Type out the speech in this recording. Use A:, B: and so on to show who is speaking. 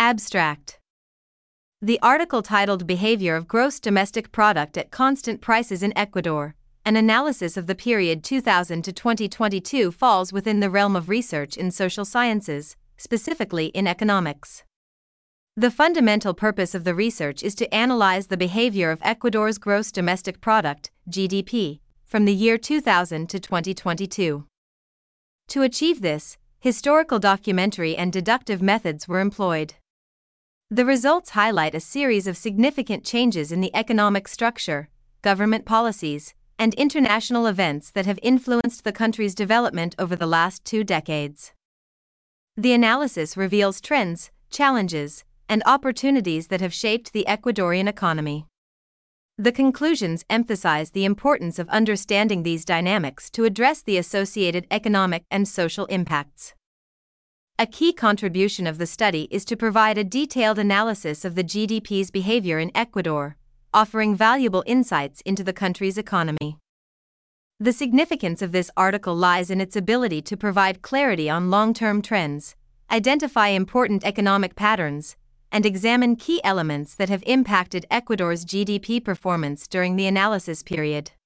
A: Abstract. The article titled Behavior of Gross Domestic Product at Constant Prices in Ecuador, an analysis of the period 2000 to 2022 falls within the realm of research in social sciences, specifically in economics. The fundamental purpose of the research is to analyze the behavior of Ecuador's gross domestic product, GDP, from the year 2000 to 2022. To achieve this, historical documentary and deductive methods were employed. The results highlight a series of significant changes in the economic structure, government policies, and international events that have influenced the country's development over the last 2 decades. The analysis reveals trends, challenges, and opportunities that have shaped the Ecuadorian economy. The conclusions emphasize the importance of understanding these dynamics to address the associated economic and social impacts. A key contribution of the study is to provide a detailed analysis of the GDP's behavior in Ecuador, offering valuable insights into the country's economy. The significance of this article lies in its ability to provide clarity on long-term trends, identify important economic patterns, and examine key elements that have impacted Ecuador's GDP performance during the analysis period.